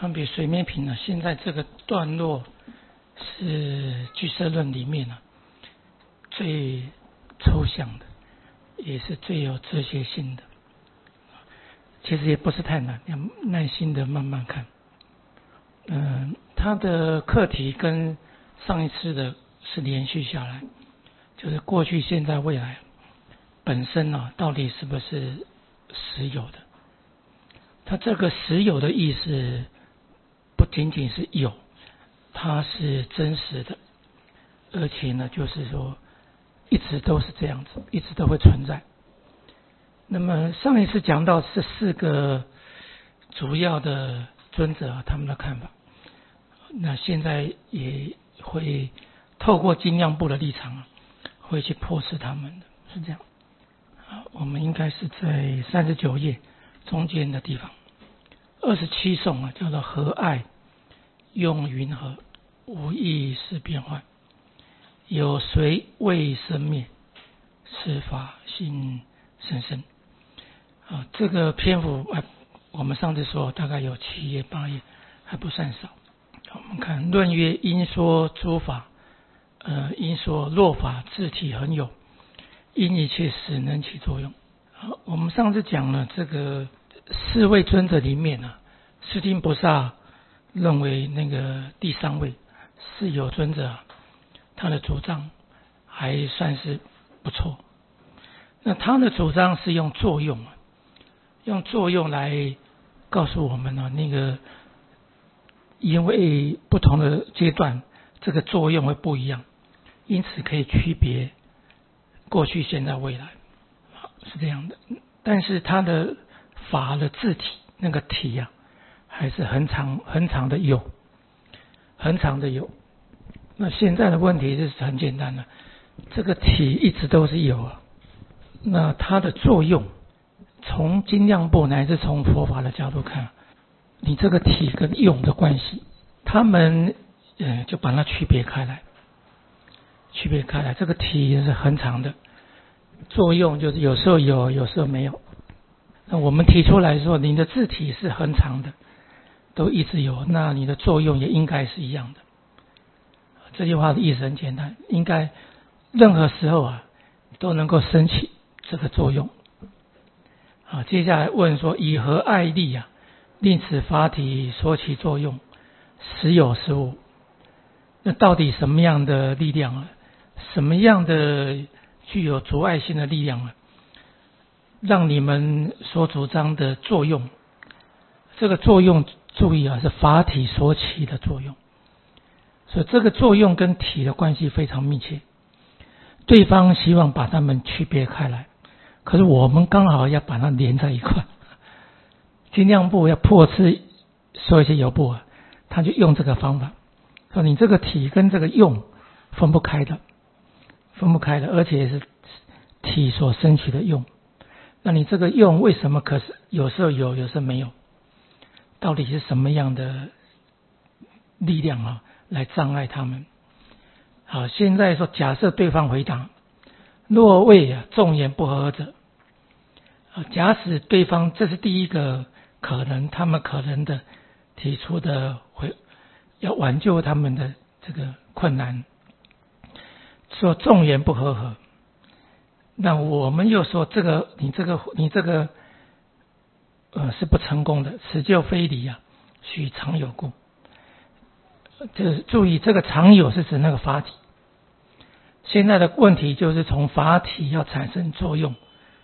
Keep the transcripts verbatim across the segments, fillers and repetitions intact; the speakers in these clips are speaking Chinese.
分别随眠品呢，现在这个段落是俱舍论里面呢、啊、最抽象的，也是最有哲学性的。其实也不是太难，要耐心的慢慢看。嗯、呃，它的课题跟上一次的是连续下来，就是过去、现在、未来本身呢、啊，到底是不是实有的？它这个实有的意思不仅仅是有，它是真实的，而且呢，就是说一直都是这样子，一直都会存在。那么上一次讲到是四个主要的尊者、啊、他们的看法，那现在也会透过精量部的立场、啊、会去破释他们的，是这样。好，我们应该是在三十九页中间的地方，二十七颂啊，叫做和爱用云何，无意识变幻，有谁未生灭，是法性生生。啊，这个篇幅啊，我们上次说大概有七页八页，还不算少。我们看论曰：因说诸法，呃，因说若法自体恒有，因一切时能起作用。好，我们上次讲了这个四位尊者里面啊，释迦菩萨认为那个第三位是有尊者，他的主张还算是不错。那他的主张是用作用啊。用作用来告诉我们呢、啊，那个因为不同的阶段，这个作用会不一样，因此可以区别过去、现在、未来，是这样的。但是它的法的字体那个体呀、啊，还是很长很长的有，很长的有。那现在的问题是很简单的，这个体一直都是有啊，那它的作用。从精量部乃至从佛法的角度看，你这个体跟用的关系，他们呃就把它区别开来，区别开来。这个体是很长的，作用就是有时候有，有时候没有。那我们提出来说，你的字体是很长的，都一直有，那你的作用也应该是一样的。这句话的意思很简单，应该任何时候啊都能够升起这个作用。啊，接下来问说，以何爱力啊，令此法体所起作用，时有时无？那到底什么样的力量啊？什么样的具有阻碍性的力量啊？让你们所主张的作用，这个作用注意啊，是法体所起的作用，所以这个作用跟体的关系非常密切。对方希望把它们区别开来。可是我们刚好要把它连在一块，精量部要破斥说一些有部啊，他就用这个方法，说你这个体跟这个用分不开的，分不开的，而且是体所生起的用。那你这个用为什么可是有时候有，有时候没有？到底是什么样的力量啊，来障碍他们？好，现在说假设对方回答。若谓啊众言不合者，啊，假使对方这是第一个可能，他们可能的提出的回要挽救他们的这个困难，说众言不合合，那我们又说这个你这个你这个呃是不成功的，此就非理啊，须常有故。就是注意这个常有是指那个法体。现在的问题就是从法体要产生作用，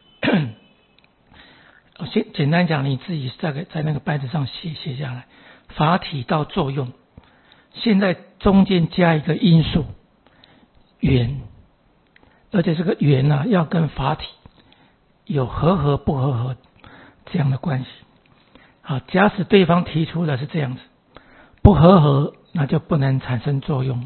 先简单讲，你自己在在那个白纸上写写下来，法体到作用，现在中间加一个因素缘，而且这个缘啊要跟法体有合合不合合这样的关系。好，假使对方提出的是这样子，不合合，那就不能产生作用。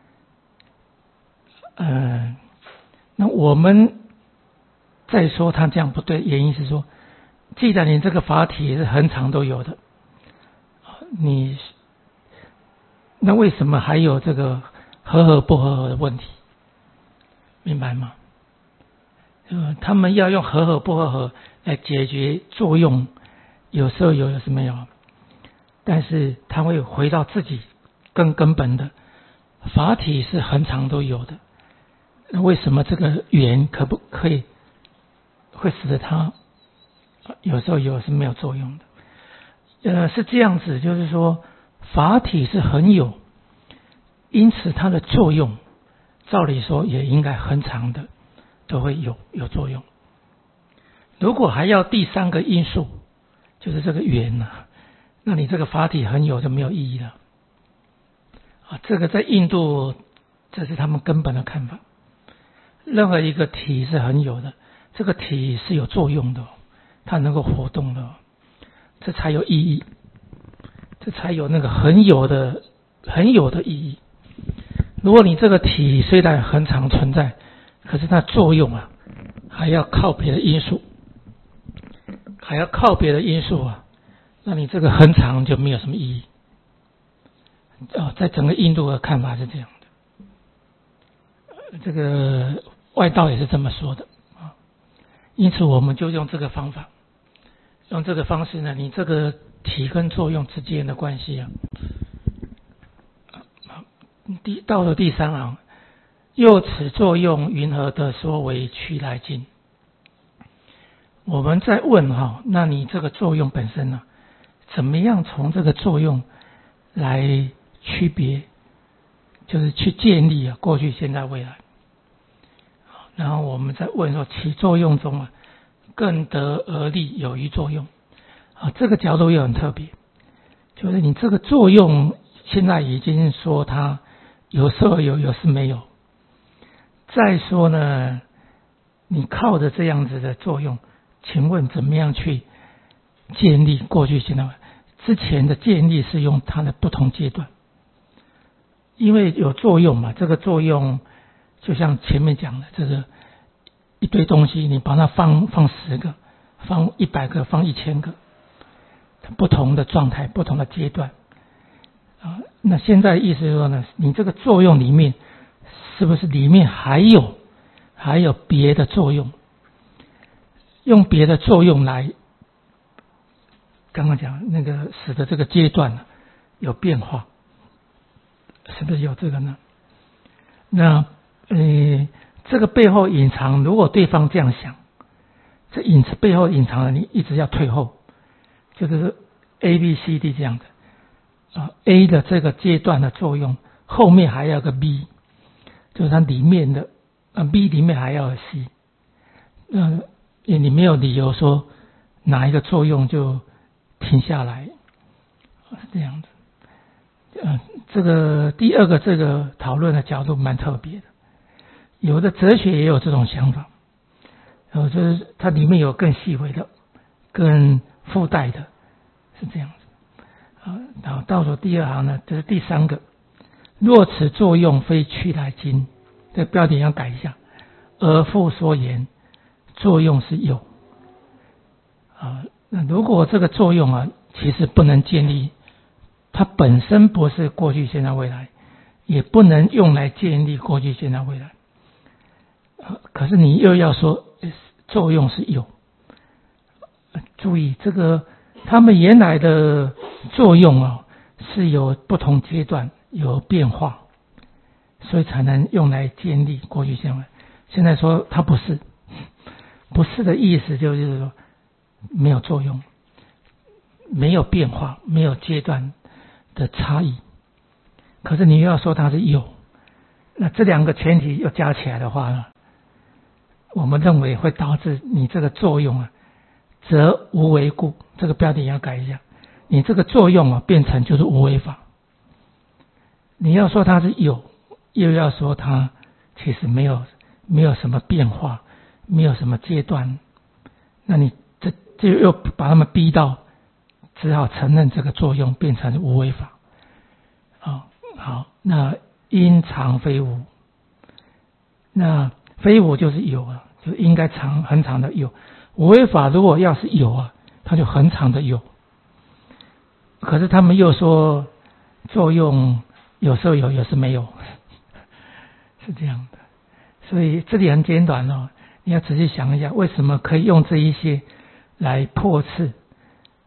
呃，那我们再说他这样不对，原因是说，既然你这个法体是很长都有的，你那为什么还有这个合合不合合的问题？明白吗？呃，他们要用合合不合合来解决作用，有时候有，有时候没有。 但是它会回到自己更根本的法体是恒常都有的。那为什么这个缘可不可以会使得它有时候有是没有作用的？呃，是这样子，就是说法体是很有，因此它的作用照理说也应该恒常的都会有有作用。如果还要第三个因素，就是这个缘啊，那你这个法体很有就没有意义了啊。这个在印度这是他们根本的看法，任何一个体是很有的，这个体是有作用的，它能够活动的，这才有意义，这才有那个很有的很有的意义。如果你这个体虽然恒常存在，可是它作用啊还要靠别的因素，还要靠别的因素啊，那你这个恒常就没有什么意义。哦，在整个印度的看法是这样的，这个外道也是这么说的啊。因此我们就用这个方法，用这个方式呢，你这个体跟作用之间的关系啊，第到了第三行，又此作用云何得说为趋来境？我们在问哈，那你这个作用本身呢，怎么样从这个作用来区别，就是去建立啊过去、现在、未来。然后我们再问说，其作用中啊，更得而立有余作用啊，这个角度又很特别，就是你这个作用现在已经说它有时候有，有时没有。再说呢，你靠着这样子的作用，请问怎么样去建立过去、现在、未来？之前的建立是用它的不同阶段，因为有作用嘛，这个作用就像前面讲的，这个一堆东西，你把它放放十个，放一百个，放一千个，不同的状态，不同的阶段啊。那现在意思是说呢，你这个作用里面是不是里面还有还有别的作用？用别的作用来，刚刚讲那个使得这个阶段有变化，是不是有这个呢？那呃，这个背后隐藏，如果对方这样想，这隐背后隐藏了你一直要退后，就是 A B C D 这样的啊 ，A 的这个阶段的作用，后面还要个 B， 就是它里面的啊 B 里面还要有 C， 那你没有理由说哪一个作用就停下来，是这样子。呃，这个第二个这个讨论的角度蛮特别的，有的哲学也有这种想法，呃，就是它里面有更细微的、更附带的，是这样子。啊，然后到了第二行呢，这是第三个，若此作用非趋来境，这个标点要改一下，而复说言，作用是有。啊，那如果这个作用啊，其实不能建立。它本身不是过去、现在、未来，也不能用来建立过去、现在、未来。可是你又要说作用是有，注意这个他们原来的作用啊是有不同阶段有变化，所以才能用来建立过去、现在。现在说它不是，不是的意思就是说没有作用，没有变化，没有阶段的差异。可是你又要说它是有，那这两个前提又加起来的话呢，我们认为会导致你这个作用啊，则无为故。这个标点要改一下，你这个作用啊变成就是无为法。你要说它是有，又要说它其实没有没有什么变化，没有什么阶段，那你这就又把他们逼到只好承认这个作用变成无为法。哦，好，那因常非无，那非无就是有啊，就应该常恒常的有。无为法如果要是有啊，它就恒常的有。可是他们又说作用有时候有，有时没有，是这样的。所以这里很简短哦，你要仔细想一下，为什么可以用这一些来破斥呃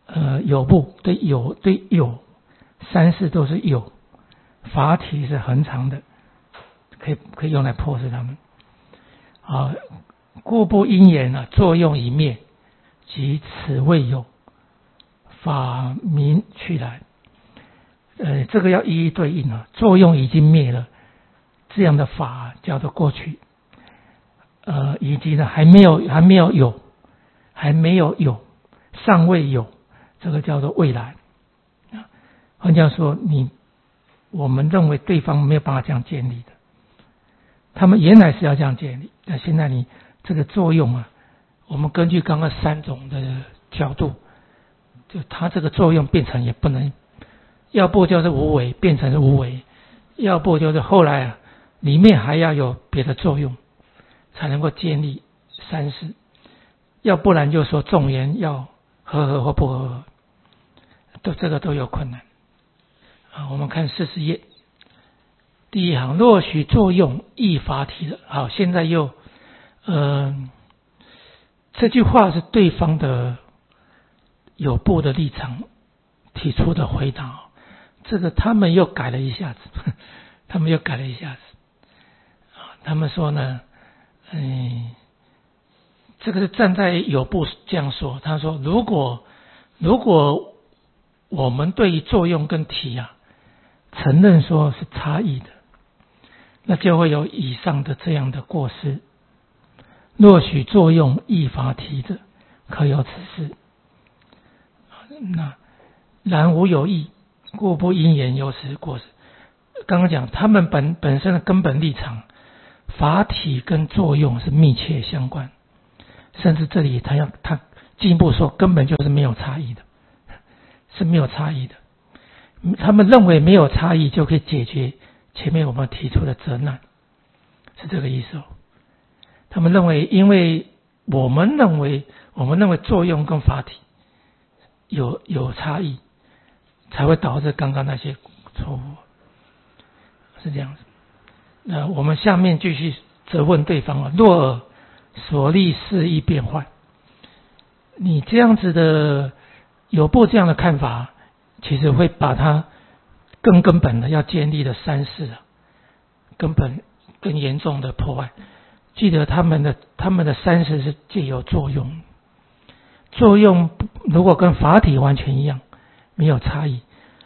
有部对有对有三世都是有，法体是恒常的，可以可以用来破释它们。啊，故不因言啊，作用已灭，即此谓有，法名去来。呃，这个要一一对应啊，作用已经灭了，这样的法叫做过去。呃，以及呢还没有还没有有，还没有有，尚未有，这个叫做未来。换句话说，你我们认为对方没有办法这样建立的，他们原来是要这样建立，但现在你这个作用啊，我们根据刚刚三种的角度，就它这个作用变成也不能，要不就是无为变成是无为，要不就是后来啊里面还要有别的作用，才能够建立三世，要不然就说众缘要和合或不和合，都这个都有困难。啊，我们看四十页第一行，若许作用亦法体的。好，现在又呃这句话是对方的有部的立场提出的回答，这个他们又改了一下子，他们又改了一下子。他们说呢，嗯，这个是站在有部这样说，他说如果如果我们对于作用跟体啊承认说是差异的，那就会有以上的这样的过失。若许作用亦法体者，可有此事。那然无有异，故不因言有此过失。刚刚讲他们本本身的根本立场，法体跟作用是密切相关，甚至这里他要他进一步说，根本就是没有差异的，是没有差异的。他们认为没有差异就可以解决前面我们提出的责难，是这个意思哦。他们认为，因为我们认为我们认为作用跟法体有有差异，才会导致刚刚那些错误，是这样子。那我们下面继续责问对方啊，若尔所立事亦变坏，你这样子的有部这样的看法，其实会把它更根本的要建立的三世啊，根本更严重的破坏。记得他们的他们的三世是借由作用，作用如果跟法体完全一样，没有差异，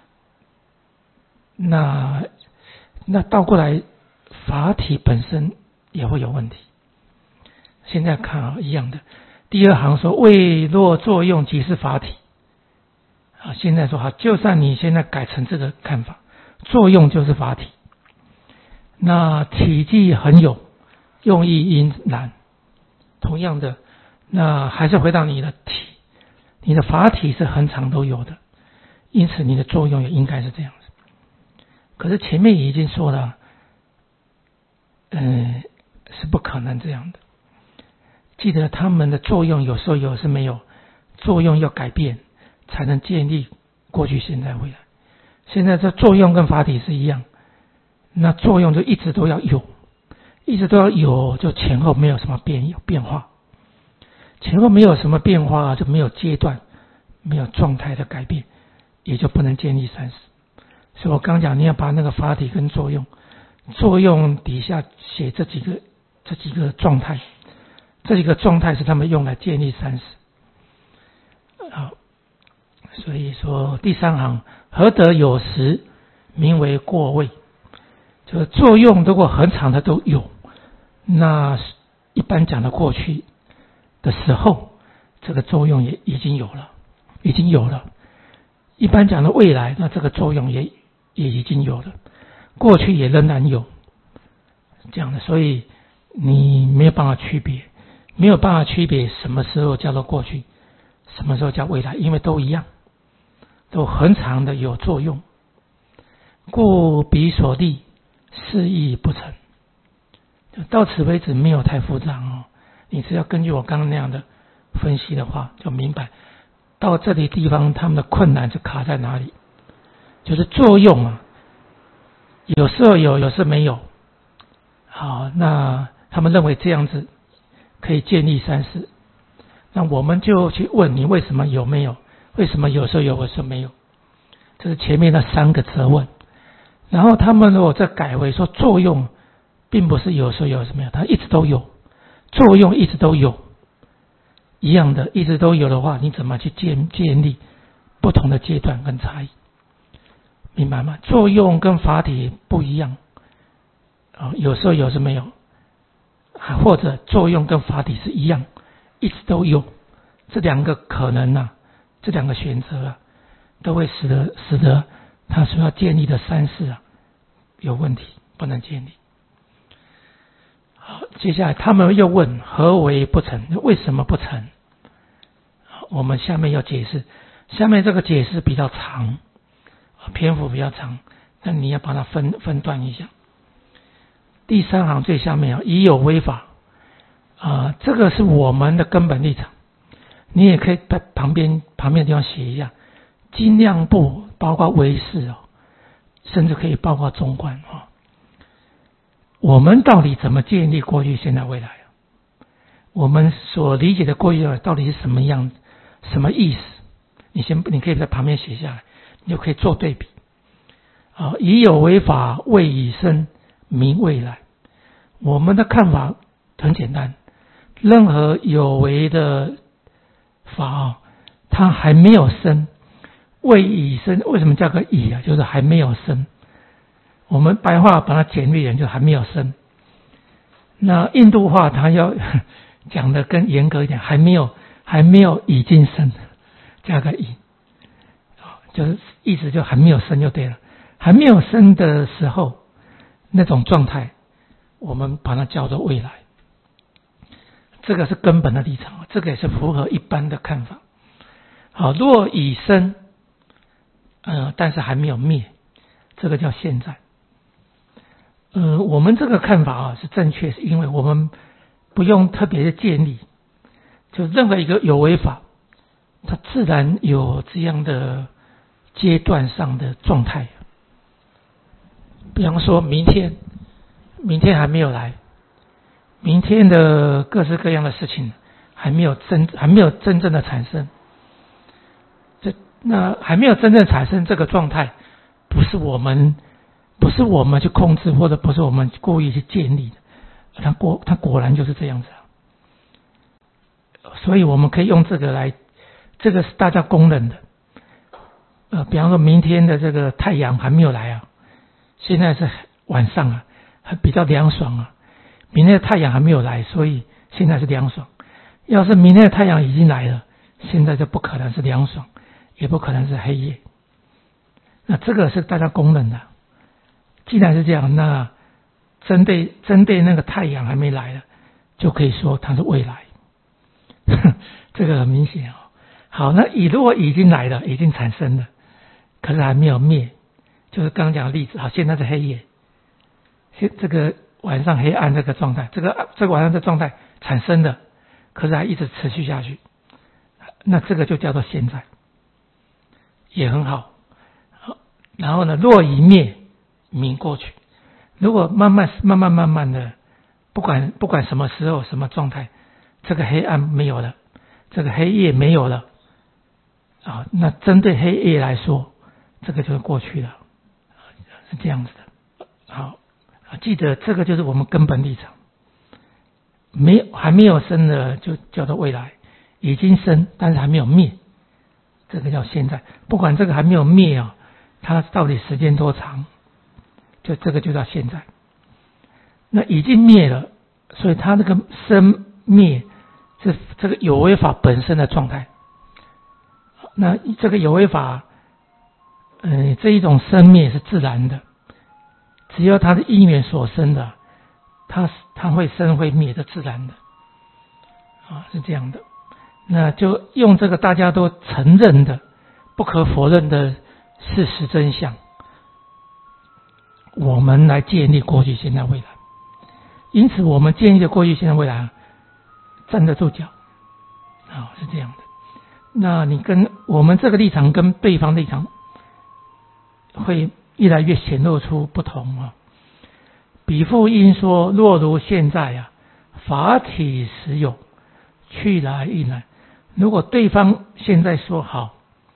那那倒过来法体本身也会有问题。现在看啊，一样的。第二行说，未若作用即是法体。啊，现在说好，就算你现在改成这个看法，作用就是法体，那体积很有，用意因然。同样的，那还是回到你的体，你的法体是恒常都有的，因此你的作用也应该是这样子。可是前面已经说了，嗯，是不可能这样的。记得他们的作用有时候有时没有，作用要改变才能建立过去现在未来。现在这作用跟法体是一样，那作用就一直都要有，一直都要有，就前后没有什么变变化，前后没有什么变化，就没有阶段，没有状态的改变，也就不能建立三世。所以我刚讲，你要把那个法体跟作用，作用底下写这几个这几个状态，这几个状态是他们用来建立三世。好，所以说第三行，何得有时名为过位？就是作用如果恒常的都有，那一般讲的过去的时候，这个作用也已经有了，已经有了。一般讲的未来，那这个作用也也已经有了，过去也仍然有，这样的。所以你没有办法区别，没有办法区别什么时候叫做过去，什么时候叫未来，因为都一样，都恒常的有作用，故彼所立事亦不成。到此为止没有太复杂哦，你只要根据我刚刚那样的分析的话，就明白到这里地方他们的困难是卡在哪里，就是作用啊，有时候有，有时候没有。好，那他们认为这样子可以建立三世，那我们就去问你为什么有没有， 为什么有时候有，有时候没有？这是前面那三个责问。然后他们如果再改为说作用并不是有时候有，有时候没有，它一直都有，作用一直都有，一样的一直都有的话，你怎么去建建立不同的阶段跟差异？明白吗？作用跟法体不一样，哦，有时候有时候没有，或者作用跟法体是一样，一直都有，这两个可能啊，这两个选择啊，都会使得使得他所要建立的三世啊有问题，不能建立。好，接下来他们又问何为不成？为什么不成？我们下面要解释，下面这个解释比较长，篇幅比较长，那你要把它分分段一下。第三行最下面啊，已有违法啊、呃，这个是我们的根本立场。你也可以在旁边旁边的地方写一下，精量部包括唯识哦，甚至可以包括中观啊、哦。我们到底怎么建立过去、现在、未来啊？我们所理解的过去到底是什么样、什么意思？你先，你可以在旁边写下来，你就可以做对比啊。已有为法，谓已生，名未来。我们的看法很简单，任何有为的法啊，它还没有生，谓已生。为什么叫个已啊？就是还没有生。我们白话把它简略一点，就还没有生。那印度话它要讲的更严格一点，还没有，还没有已经生，加个已，就是意思就还没有生就对了。还没有生的时候，那种状态，我们把它叫做未来。这个是根本的立场，这个也是符合一般的看法。好，若已生，呃，但是还没有灭，这个叫现在。呃，我们这个看法啊是正确，是因为我们不用特别的建立，就任何一个有为法，它自然有这样的阶段上的状态。比方说明天，明天还没有来，明天的各式各样的事情还没有真还没有真正的产生。这那还没有真正产生这个状态，不是我们。不是我们去控制，或者不是我们故意去建立的，它果它果然就是这样子啊。所以我们可以用这个来，这个是大家公认的。呃，比方说明天的这个太阳还没有来啊，现在是晚上啊，还比较凉爽啊。明天的太阳还没有来，所以现在是凉爽。要是明天的太阳已经来了，现在就不可能是凉爽，也不可能是黑夜。那这个是大家公认的。既然是这样，那针对针对那个太阳还没来了，就可以说它是未来。这个很明显哦。好，那已如果已经来了，已经产生了，可是还没有灭，就是刚刚讲的例子。好，现在是黑夜，现这个晚上黑暗这个状态，这个这个晚上这状态产生的，可是还一直持续下去，那这个就叫做现在，也很好。好，然后呢，若已灭，名过去。如果慢慢慢慢慢慢的，不管不管什么时候什么状态，这个黑暗没有了，这个黑夜没有了啊，那针对黑夜来说，这个就是过去了，是这样子的。好，记得这个就是我们根本立场。没有还没有生的就叫做未来，已经生但是还没有灭，这个叫现在。不管这个还没有灭啊，它到底时间多长？就这个就叫现在。那已经灭了，所以它那个生灭是这个有为法本身的状态。那这个有为法，呃，这一种生灭是自然的，只要它的因缘所生的，它它会生会灭的自然的，啊，是这样的。那就用这个大家都承认的、不可否认的事实真相，我们来建立过去、现在、未来。因此，我们建立的过去、现在、未来站得住脚，啊，是这样的。那你跟我们这个立场跟对方立场会越来越显露出不同啊。比复应说：若如现在啊，法体实有，去来亦然。如果对方现在说好，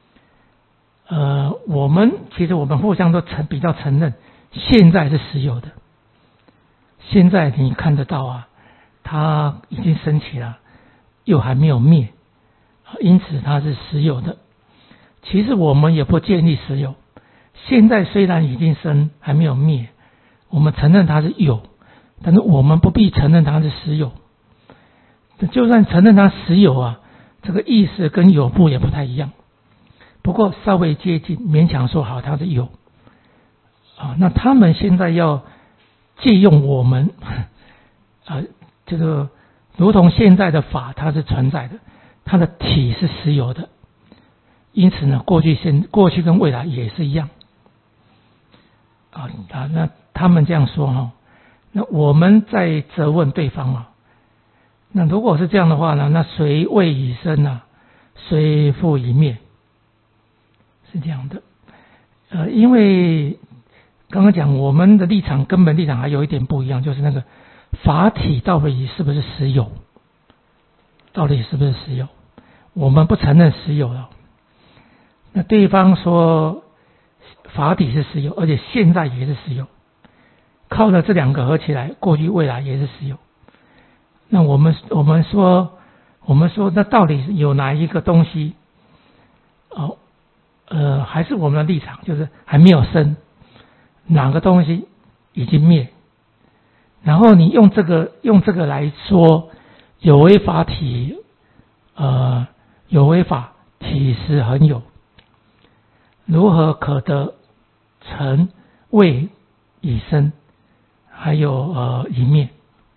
我们其实我们互相都承比较承认，现在是实有的。现在你看得到啊，它已经升起了，又还没有灭，因此它是实有的。其实我们也不建立实有，现在虽然已经生，还没有灭，我们承认它是有，但是我们不必承认它是实有。就算承认它实有啊，这个意思跟有部也不太一样，不过稍微接近，勉强说好它是有啊。那他们现在要借用我们啊，这个如同现在的法它是存在的，它的体是实有的，因此呢，过去现过去跟未来也是一样啊。那他们这样说哈，那我们在责问对方啊。那如果是这样的话呢，那谁谓已生啊？谁复已灭？是这样的。呃，因为刚刚讲我们的立场根本立场还有一点不一样，就是那个法体到底是不是实有？到底是不是实有？我们不承认实有了。那对方说法体是实有，而且现在也是实有，靠了这两个合起来，过去未来也是实有。那我们我们说我们说那到底有哪一个东西哦呃还是我们的立场就是还没有生，哪个东西已经灭，然后你用这个用这个来说有为法体呃有为法体实恒有，如何可得成谓已生还有呃已灭？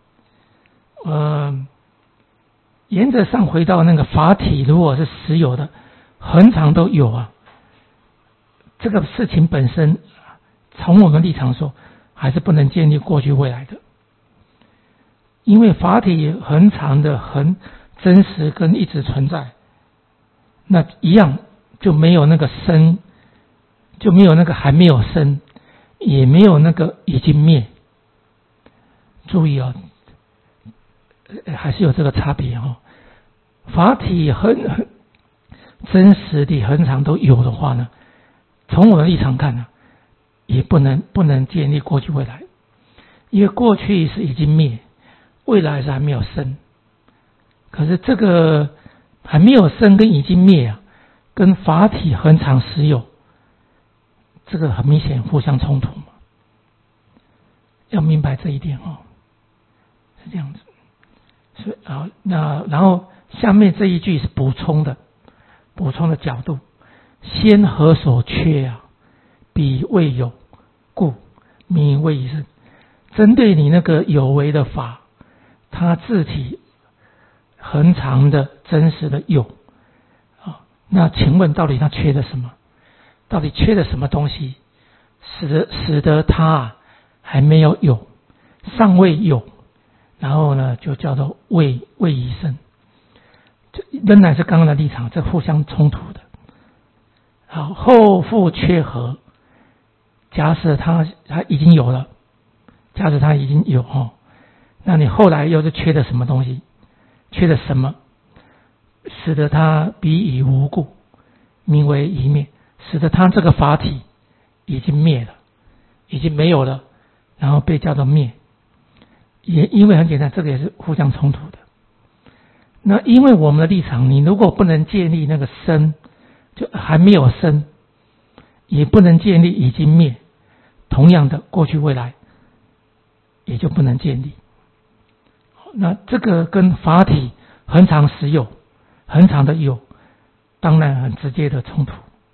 呃，原则上回到那个法体，如果是实有的，恒常都有啊。这个事情本身，从我们立场说，还是不能建立过去未来的，因为法体恒常的恒真实跟一直存在，那一样就没有那个生，就没有那个还没有生，也没有那个已经灭。注意啊。还是有这个差别哦。法体很真实的恒常都有的话呢，从我的立场看呢，也不能不能建立过去未来，因为过去是已经灭，未来是还没有生。可是这个还没有生跟已经灭啊，跟法体恒常实有，这个很明显互相冲突嘛。要明白这一点哦，是这样子。是啊，那然后下面这一句是补充的，补充的角度，先何所缺啊？彼未有，故名谓已生。针对你那个有为的法，它自体恒常的真实的有啊，那请问到底它缺的什么？到底缺的什么东西，使得使得它还没有有，尚未有？然后呢，就叫做谓谓已生，这仍然是刚刚的立场，这互相冲突的。好，后复缺何？假使他他已经有了，假使他已经有哦，那你后来又是缺的什么东西？缺的什么？使得他彼已无故，名为已灭，使得他这个法体已经灭了，已经没有了，然后被叫做灭。也因为很简单，这个也是互相冲突的。那因为我们的立场，你如果不能建立那个生，就还没有生，也不能建立已经灭，同样的过去未来也就不能建立。那这个跟法体恒常实有，恒常的有，当然很直接的冲突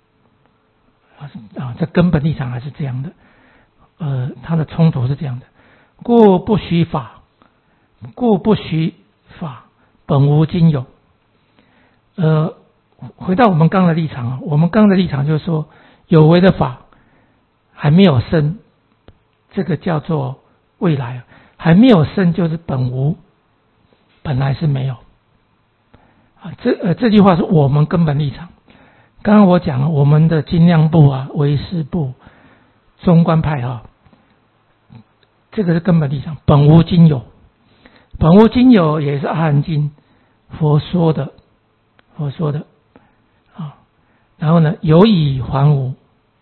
啊，这根本立场还是这样的。呃，它的冲突是这样的。故不许法，故不许法，本无今有。呃，回到我们刚的立场啊，我们刚的立场就是说，有为的法还没有生，这个叫做未来，还没有生就是本无，本来是没有。啊，这呃这句话是我们根本立场。刚刚我讲了，我们的精量部啊、唯识部、中观派啊。这个是根本立场，本无今有，本无今有也是阿含经佛说的，佛说的啊。然后呢，有以还无，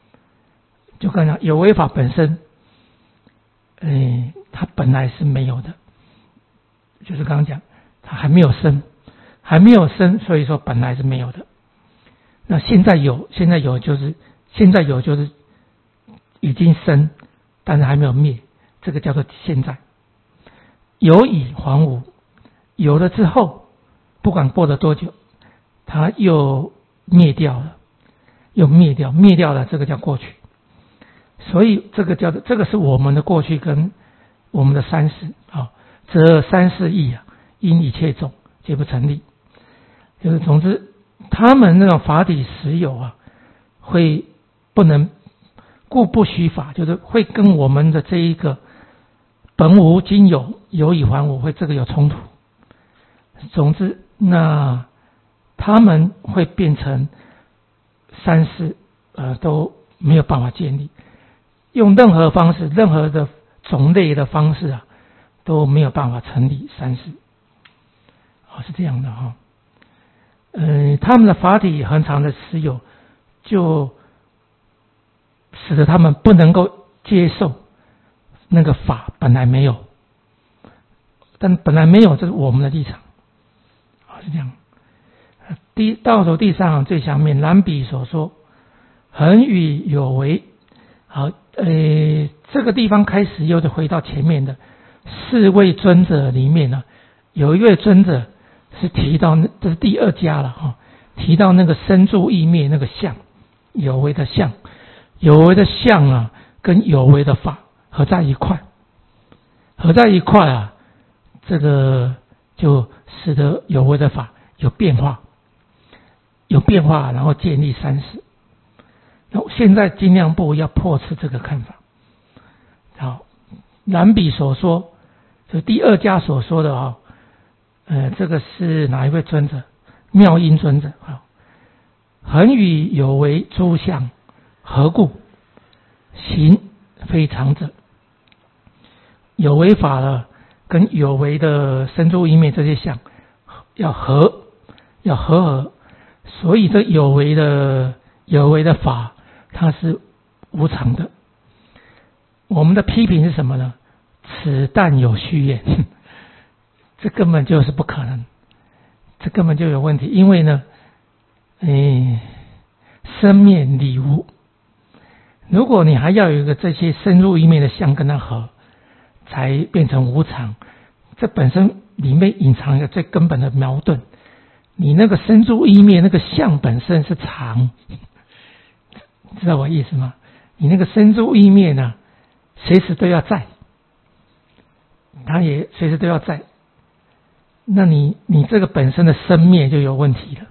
就刚讲有为法本身，嗯，它本来是没有的，就是刚刚讲它还没有生，还没有生，所以说本来是没有的。那现在有，现在有就是现在有就是已经生，但是还没有灭，这个叫做现在。有已还无，有了之后，不管过了多久，它又灭掉了，又灭掉，灭掉了，这个叫过去。所以这个叫做这个是我们的过去跟我们的三世啊，则三世义啊，因一切种皆不成立。就是总之，他们那种法体实有啊，会不能故不虚法，就是会跟我们的这一个本无今有，有已还无，会这个有冲突。总之，那他们会变成三世，呃，都没有办法建立。用任何方式，任何的种类的方式啊，都没有办法成立三世。哦，是这样的哈、哦。嗯、呃，他们的法体恒常的实有，就使得他们不能够接受那个法本来没有，但本来没有，这是我们的立场。啊，是这样。第倒数第三行最下面，蓝笔所说，恒与有为。好，呃，这个地方开始又就回到前面的四位尊者里面呢，有一位尊者是提到，这是第二家了哈，提到那个生住异灭那个相，有为的相，有为的相啊，跟有为的法合在一块，合在一块啊，这个就使得有为的法有变化，有变化，然后建立三世。那现在尽量部要破斥这个看法。好，蓝笔所说，就第二家所说的啊，呃，这个是哪一位尊者？妙音尊者。好，恒与有为诸相，何故行非常者？有为法了，跟有为的生住异灭这些相要合，要合合，所以这有为的有为的法，它是无常的。我们的批评是什么呢？此但有虚言，这根本就是不可能，这根本就有问题。因为呢，哎，生灭理无，如果你还要有一个这些深入异灭的相跟它合，才变成无常，这本身里面隐藏一个最根本的矛盾。你那个深入异灭那个相本身是常，知道我意思吗？你那个生住异灭呢，随时都要在，它也随时都要在。那你你这个本身的生灭就有问题了。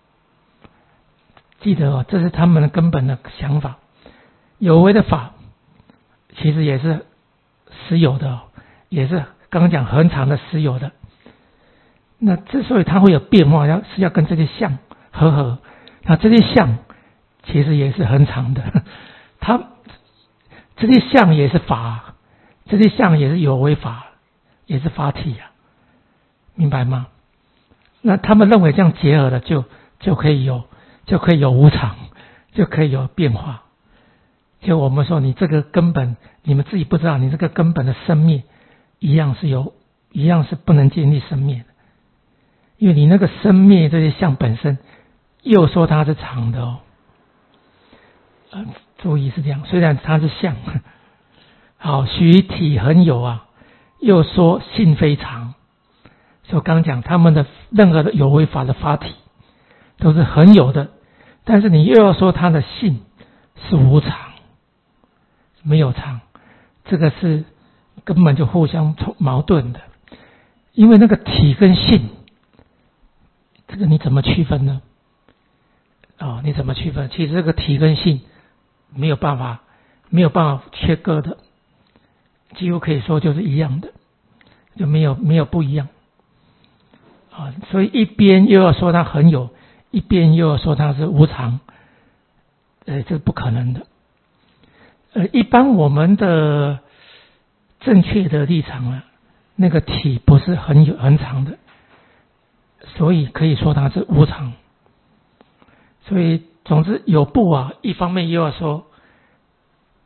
记得哦，这是他们的根本的想法。有为的法其实也是实有的、哦，也是刚刚讲恒常的实有的。那之所以它会有变化，要是要跟这些相合合，那这些相其实也是恒常的，它这些相也是法，这些相也是有为法，也是法体啊，明白吗？那他们认为这样结合了就就可以有就可以有无常，就可以有变化。就我们说你这个根本你们自己不知道，你这个根本的生灭一样是有一样是不能建立生灭的，因为你那个生灭这些相本身又说它是常的哦。呃，注意是这样，虽然它是相，好，许体恒有啊，又说性非常。所以刚讲他们的任何的有为法的法体都是恒有的，但是你又要说它的性是无常，没有常，这个是根本就互相矛盾的。因为那个体跟性，这个你怎么区分呢？哦，你怎么区分？其实这个体跟性没有办法，没有办法切割的，几乎可以说就是一样的，就没有没有不一样啊。所以一边又要说它很有，一边又要说它是无常，呃，这是不可能的。呃，一般我们的正确的立场啊，那个体不是很有很长的，所以可以说它是无常。所以总之有部啊，一方面又要说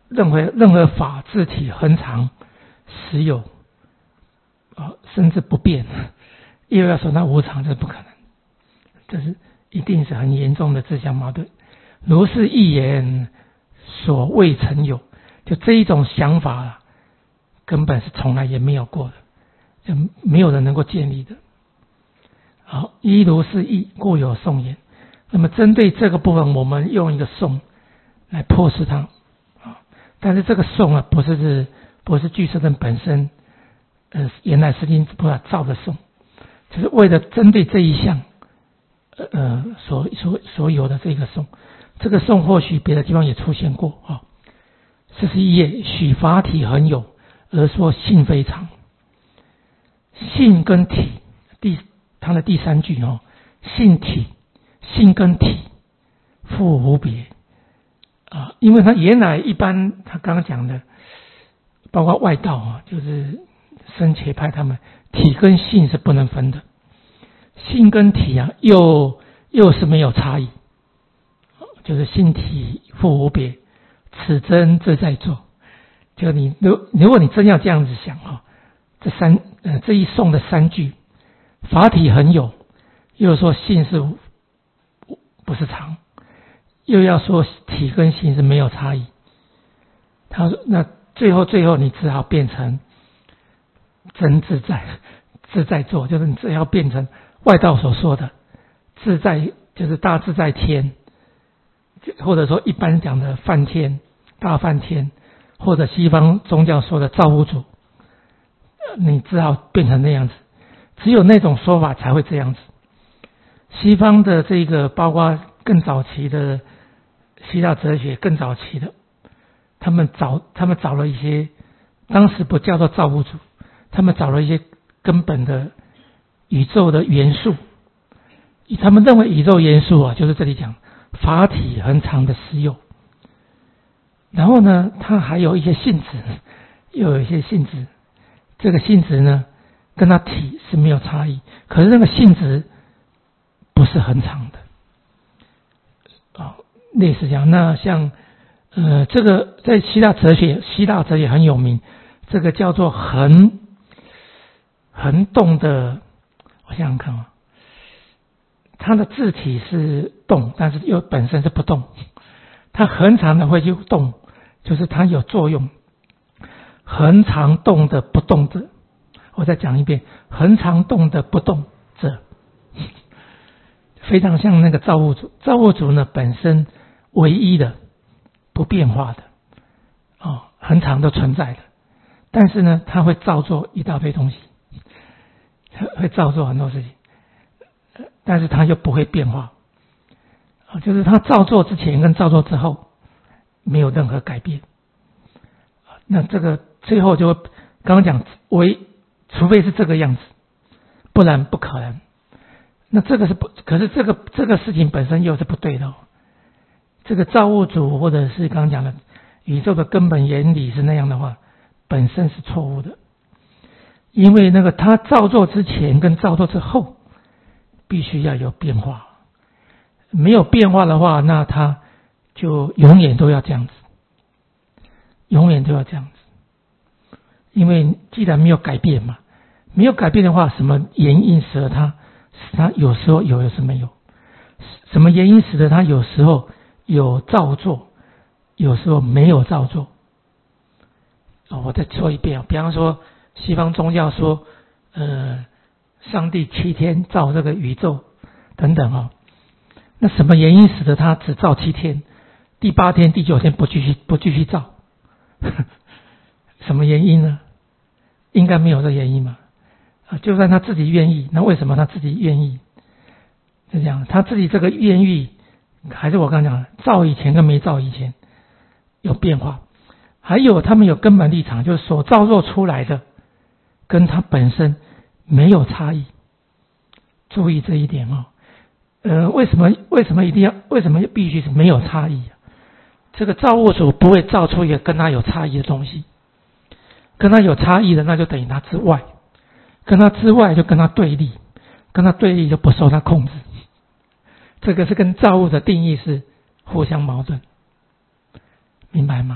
任何任何法自体恒常实有，啊，甚至不变，又要说它无常，这不可能，这是一定是很严重的自相矛盾。如是一言，所未曾有，就这一种想法啊，根本是从来也没有过的，就没有人能够建立的。好，一如是义，故有颂言。那么针对这个部分，我们用一个颂来破释它。但是这个颂啊，不是是不是俱舍论本身，呃，原来释迦菩萨造的颂，就是为了针对这一项，呃，所所所有的这个颂。这个颂或许别的地方也出现过啊。四十一页，许法体恒有，而说性非常。性跟体，第它的第三句哦，性体，性跟体，复无别。啊，因为他原来一般他刚刚讲的，包括外道啊，就是僧伽派他们，体跟性是不能分的，性跟体啊，又又是没有差异，就是性体复无别，此真自在作。就你如如果你真要这样子想啊，这三呃这一颂的三句，法体恒有，又说性是不是常。又要说体跟性是没有差异，他说那最后最后你只好变成真自在自在作，就是你只要变成外道所说的自在，就是大自在天，或者说一般讲的梵天大梵天，或者西方宗教说的造物主，你只好变成那样子，只有那种说法才会这样子。西方的这个包括更早期的希腊哲学，更早期的，他们找他们找了一些，当时不叫做造物主，他们找了一些根本的宇宙的元素，他们认为宇宙元素啊，就是这里讲法体恒常的实有，然后呢，它还有一些性质，又有一些性质，这个性质呢，跟它体是没有差异，可是那个性质不是恒常的。哦，类似这样。那像呃，这个在希腊哲学，希腊哲学很有名，这个叫做恒恒动的，我想想看啊，它的字体是动，但是又本身是不动，它恒常的会去动，就是它有作用。恒常动的不动者，我再讲一遍，恒常动的不动者。非常像那个造物主，造物主呢本身唯一的、不变化的，哦，恒常都存在的，但是呢，他会造作一大堆东西，会造作很多事情，但是他又不会变化，啊，就是他造作之前跟造作之后没有任何改变，那这个最后就刚刚讲，唯除非是这个样子，不然不可能。那这个是不，可是这个这个事情本身又是不对的哦。这个造物主或者是刚刚讲的宇宙的根本原理是那样的话，本身是错误的。因为那个他造作之前跟造作之后必须要有变化，没有变化的话，那他就永远都要这样子，永远都要这样子。因为既然没有改变嘛，没有改变的话，什么原因使得他使他有时候有，有时没有？什么原因使得他有时候有造作，有时候没有造作？哦，我再说一遍啊，比方说西方宗教说，呃，上帝七天造这个宇宙等等啊，那什么原因使得他只造七天，第八天、第九天不继续不继续造？什么原因呢？应该没有这原因嘛。啊，就算他自己愿意，那为什么他自己愿意？是这样，他自己这个愿意，还是我刚刚讲的，造以前跟没造以前有变化。还有他们有根本立场，就是所造作出来的跟他本身没有差异。注意这一点哦。呃，为什么为什么一定要为什么必须是没有差异啊？这个造物主不会造出一个跟他有差异的东西，跟他有差异的，那就等于他之外。跟他之外就跟他对立，跟他对立就不受他控制，这个是跟造物的定义是互相矛盾，明白吗？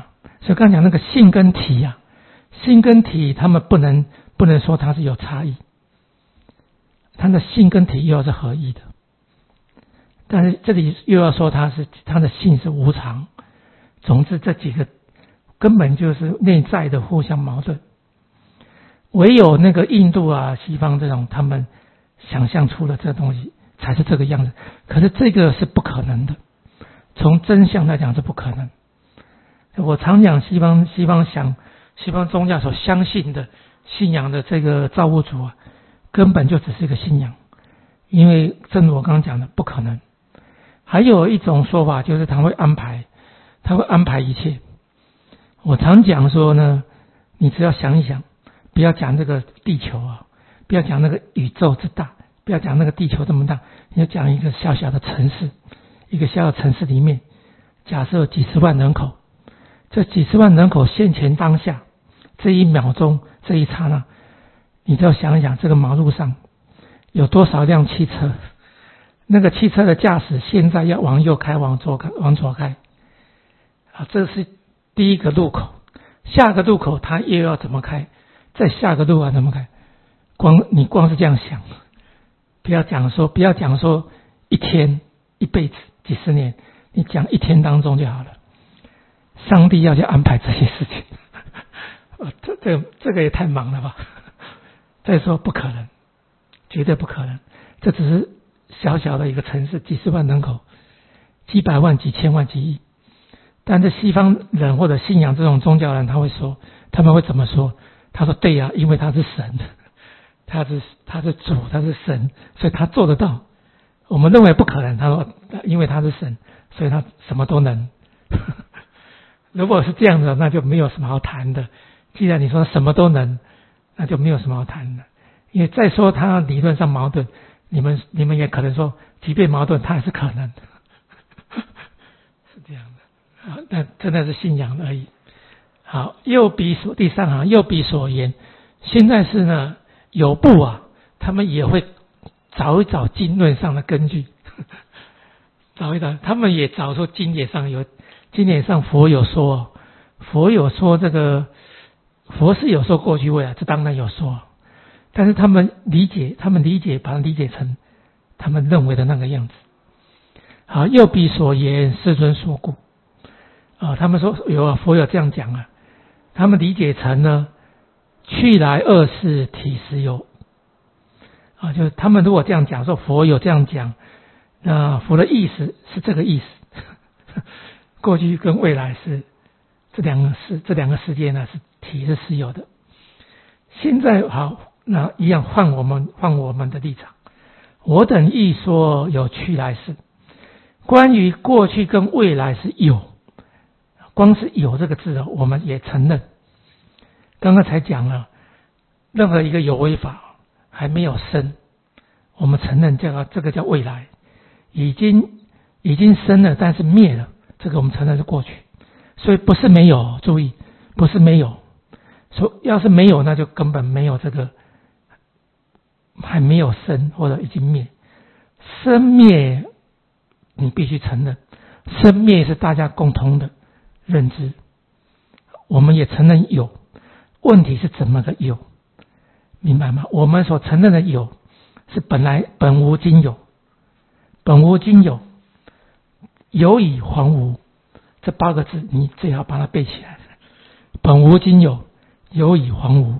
所以刚才讲那个性跟体啊，性跟体他们不能不能说它是有差异，它的性跟体又是合一的，但是这里又要说它是它的性是无常。总之这几个根本就是内在的互相矛盾，唯有那个印度啊西方这种他们想象出了这东西才是这个样子，可是这个是不可能的，从真相来讲是不可能。我常讲西方西方想西方宗教所相信的信仰的这个造物主啊，根本就只是一个信仰，因为正如我刚刚讲的不可能。还有一种说法就是他会安排他会安排一切。我常讲说呢，你只要想一想，不要讲这个地球啊，不要讲那个宇宙之大，不要讲那个地球这么大，你就讲一个小小的城市，一个小小的城市里面，假设几十万人口，这几十万人口现前当下这一秒钟这一刹那，你只要想一想，这个马路上有多少辆汽车，那个汽车的驾驶现在要往右开往左开往左开啊，这是第一个路口，下个路口他又要怎么开，再下个路啊怎么开，光你光是这样想，不要讲说不要讲说一天一辈子几十年，你讲一天当中就好了。上帝要去安排这些事情这这个这个也太忙了吧，再说不可能，绝对不可能，这只是小小的一个城市，几十万人口，几百万几千万几亿。但是西方人或者信仰这种宗教人，他会说，他们会怎么说？他说对呀、啊，因为他是神，他是他是主，他是神，所以他做得到。我们认为不可能，他说因为他是神，所以他什么都能如果是这样的，那就没有什么好谈的。既然你说什么都能，那就没有什么好谈的。因为再说他理论上矛盾，你们你们也可能说，即便矛盾，他还是可能的是这样的。啊，那真的是信仰而已。好，又比所第三行又比所言，现在是呢有部啊，他们也会找一找经论上的根据，找一找，他们也找出经典上有经典上佛有说，佛有说这个佛是有说过去未来，这当然有说，但是他们理解，他们理解把它理解成他们认为的那个样子。好，又比所言，世尊说故。啊，他们说有啊，佛有这样讲啊，他们理解成呢，去来二世体实有啊，就是他们如果这样讲，说佛有这样讲，那佛的意思是这个意思，过去跟未来是这两个世这两个世界呢是体是实有的。现在好，那一样换我们换我们的立场，我等亦说有去来世，关于过去跟未来是有。光是有这个字啊，我们也承认。刚刚才讲了，任何一个有为法还没有生，我们承认这个这个叫未来，已经已经生了，但是灭了，这个我们承认是过去。所以不是没有，注意，不是没有。说要是没有，那就根本没有这个，还没有生或者已经灭。生灭你必须承认，生灭是大家共同的认知，我们也承认有，问题是怎么个有，明白吗？我们所承认的有是本来本无今有，本无今有，有以还无，这八个字你最好把它背起来。本无今有，有以还无。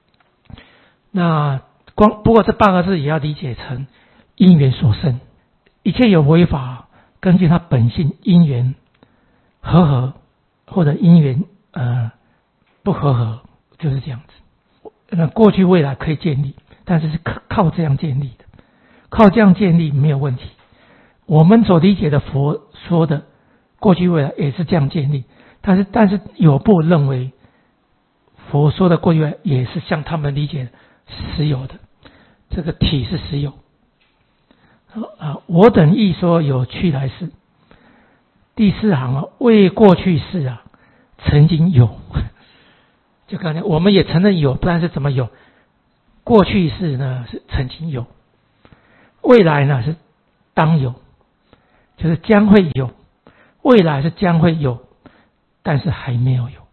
那光不过这八个字也要理解成因缘所生，一切有为法根据它本性因缘和合。或者因缘呃不和合，就是这样子。那过去未来可以建立，但是是靠这样建立的，靠这样建立没有问题。我们所理解的佛说的过去未来也是这样建立，但是但是有部认为佛说的过去未来也是像他们理解的实有的，这个体是实有。啊，我等亦说有去来世。第四行啊，为过去世啊，曾经有，就刚才我们也承认有，但是怎么有？过去世呢是曾经有，未来呢是当有，就是将会有，未来是将会有，但是还没有有，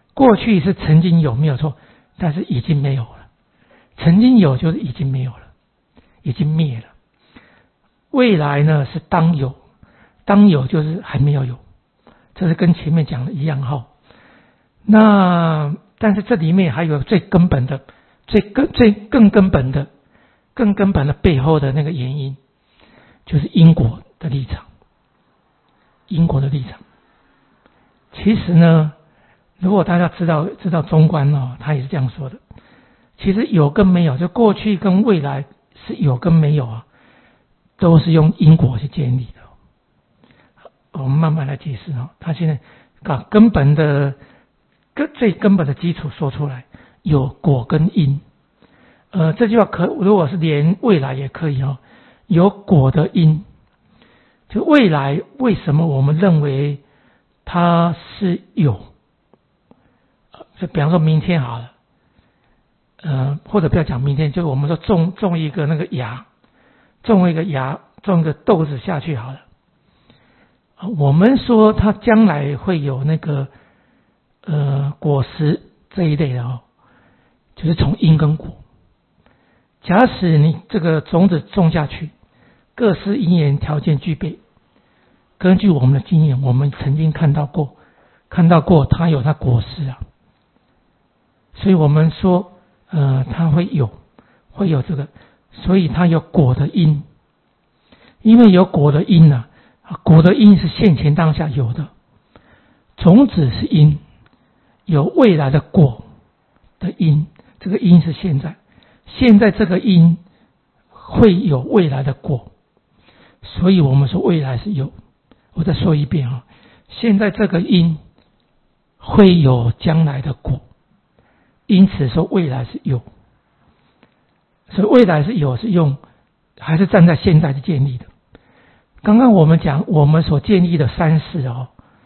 过去是曾经有没有错，但是已经没有了。曾经有就是已经没有了，已经灭了。未来呢是当有，当有就是还没有有，这是跟前面讲的一样哈。那但是这里面还有最根本的、最根、最更根本的、更根本的背后的那个原因，就是因果的立场。因果的立场，其实呢，如果大家知道知道中观哦，他也是这样说的。其实有跟没有，就过去跟未来是有跟没有啊，都是用因果去建立的。我们慢慢来解释哦。他现在把根本的根最根本的基础说出来，有果跟因。呃，这句话可如果是连未来也可以哦，有果的因。就未来为什么我们认为它是有？就比方说明天好了，呃，或者不要讲明天，就我们说种种一个那个芽，种一个芽，种个豆子下去好了。我们说它将来会有那个呃果实这一类的哦，就是从因跟果。假使你这个种子种下去，各式因缘条件具备，根据我们的经验，我们曾经看到过，看到过它有它果实啊，所以我们说，呃，它会有，会有这个，所以它有果的因，因为有果的因呢、啊，果的因是现前当下有的，种子是因，有未来的果的因，这个因是现在，现在这个因会有未来的果。所以我们说未来是有，我再说一遍啊，现在这个因会有将来的果，因此说未来是有，所以未来是有是用，还是站在现在去建立的。刚刚我们讲我们所建立的三世哦，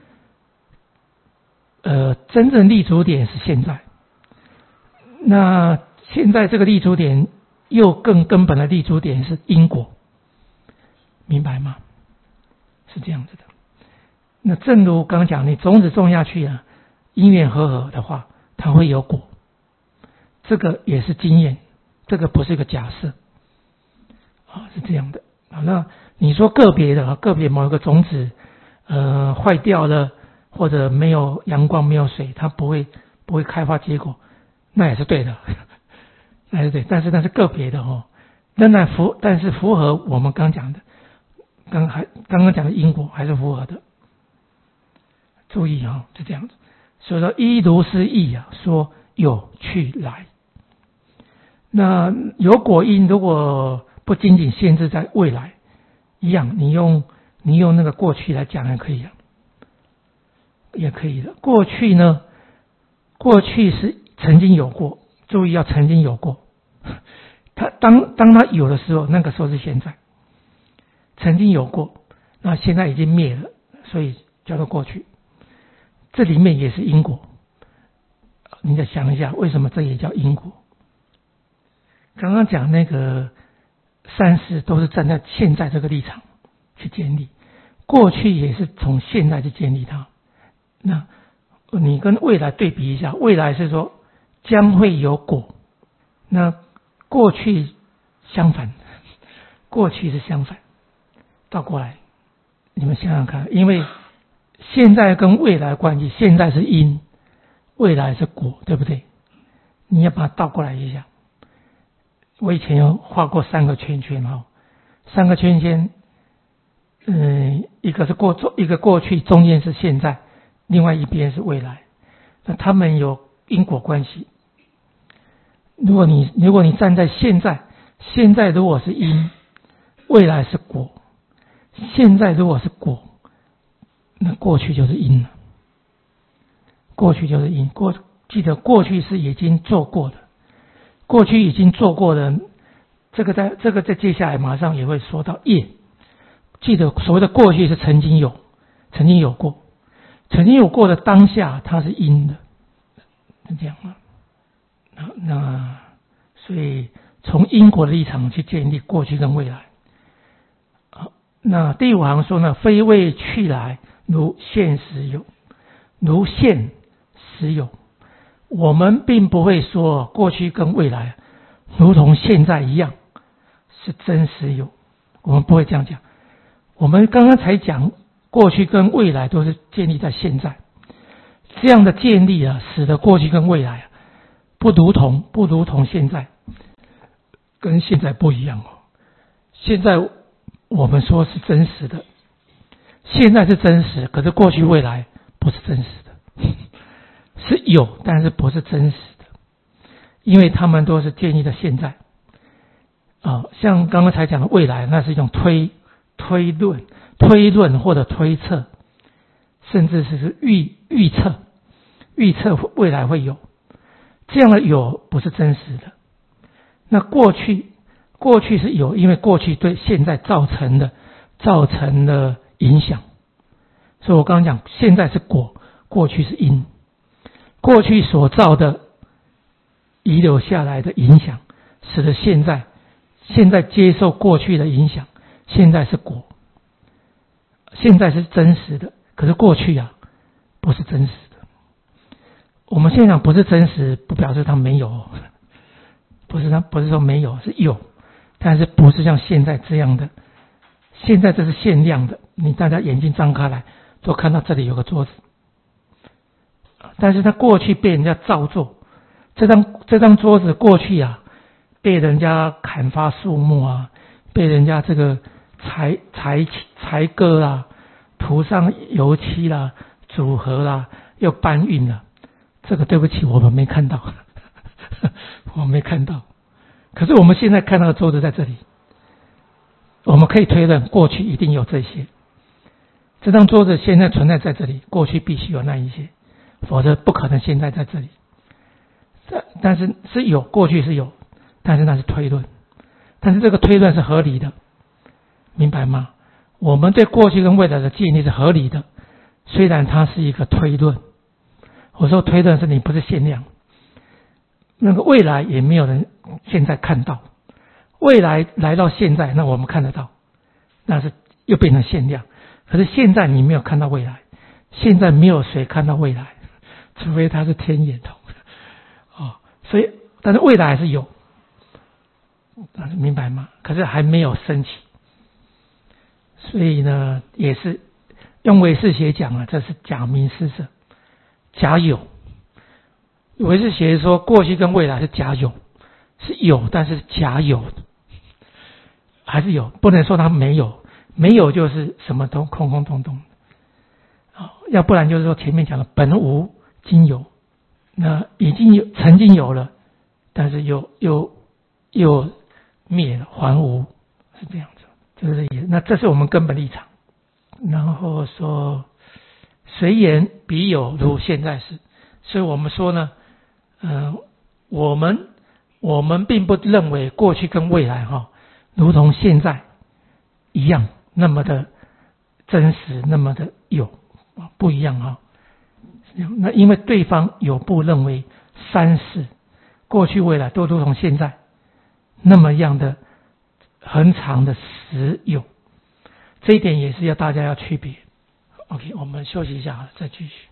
呃，真正立足点是现在，那现在这个立足点又更根本的立足点是因果。明白吗？是这样子的。那正如刚讲，你种子种下去啊，因缘和合的话，它会有果。这个也是经验，这个不是一个假设啊，是这样的。好，那你说个别的，个别某一个种子呃坏掉了，或者没有阳光、没有水，它不会不会开花结果，那也是对的，那也是对。但是那是个别的哦，仍然符，但是符合我们刚讲的。刚还刚刚讲的因果还是符合的，注意啊、哦，是这样子。所以说一如是义啊，说有去来。那有果因如果不仅仅限制在未来，一样，你用你用那个过去来讲也可以啊，也可以的。过去呢，过去是曾经有过，注意要曾经有过。他当当他有的时候，那个时候是现在。曾经有过，那现在已经灭了，所以叫做过去。这里面也是因果，你再想一下，为什么这也叫因果？刚刚讲那个三世都是站在现在这个立场去建立，过去也是从现在去建立它。那你跟未来对比一下，未来是说将会有果，那过去相反，过去是相反。倒过来，你们想想看，因为现在跟未来关系，现在是因，未来是果，对不对？你要把它倒过来一下。我以前有画过三个圈圈哈，三个圈圈，嗯，一个是过一个过去，中间是现在，另外一边是未来，那他们有因果关系。如果你如果你站在现在，现在如果是因，未来是果。现在如果是果，那过去就是因了。过去就是因，过记得过去是已经做过的，过去已经做过的，这个在这个在接下来马上也会说到业。记得所谓的过去是曾经有，曾经有过，曾经有过的当下它是因的，是这样吗？那那所以从因果的立场去建立过去跟未来。那第五行说呢，非谓去来，如现实有，如现实有。 我们并不会说过去跟未来如同现在一样是真实有，我们不会这样讲。我们刚刚才讲过去跟未来都是建立在现在，这样的建立啊，使得过去跟未来啊不如同不如同现在，跟现在不一样哦。现在我们说是真实的，现在是真实，可是过去未来不是真实的，是有，但是不是真实的，因为他们都是建立在现在啊。像刚刚才讲的未来，那是一种推推论、推论或者推测，甚至是预预测、预测未来会有，这样的有不是真实的。那过去，过去是有，因为过去对现在造成的造成了影响，所以我刚刚讲，现在是果，过去是因，过去所造的遗留下来的影响，使得现在现在接受过去的影响，现在是果，现在是真实的，可是过去啊不是真实的。我们现在讲不是真实，不表示它没有，不是它不是说没有，是有，但是不是像现在这样的。现在这是限量的，你大家眼睛张开来都看到这里有个桌子，但是它过去被人家造作，这张这张桌子过去啊被人家砍伐树木啊，被人家这个裁裁裁割啦，涂上油漆啦，组合啦，又搬运了，这个对不起我们没看到我们没看到，可是我们现在看到的桌子在这里，我们可以推论过去一定有这些，这张桌子现在存在在这里，过去必须有那一些，否则不可能现在在这里。但是是有，过去是有，但是那是推论，但是这个推论是合理的，明白吗？我们对过去跟未来的建立是合理的，虽然它是一个推论。我说推论是你不是限量，那个未来也没有人现在看到，未来来到现在，那我们看得到，那是又变成限量。可是现在你没有看到未来，现在没有谁看到未来，除非他是天眼通哦。所以，但是未来还是有，明白吗？可是还没有升起，所以呢，也是用唯识学讲啊，这是假名施舍，假有。唯识学说过去跟未来是假有，是有，但是假有的，还是有，不能说它没有，没有就是什么都空空洞洞的，要不然就是说前面讲的本无今有，那已经有曾经有了，但是又又又灭了，还无，是这样子，就是也那这是我们根本立场。然后说随言彼有如现在是，所以我们说呢，呃，我们我们并不认为过去跟未来哈，如同现在一样那么的真实，那么的有，不一样哈。那因为对方有不认为三世过去未来都如同现在那么样的很长的实有，这一点也是要大家要区别。OK， 我们休息一下，再继续。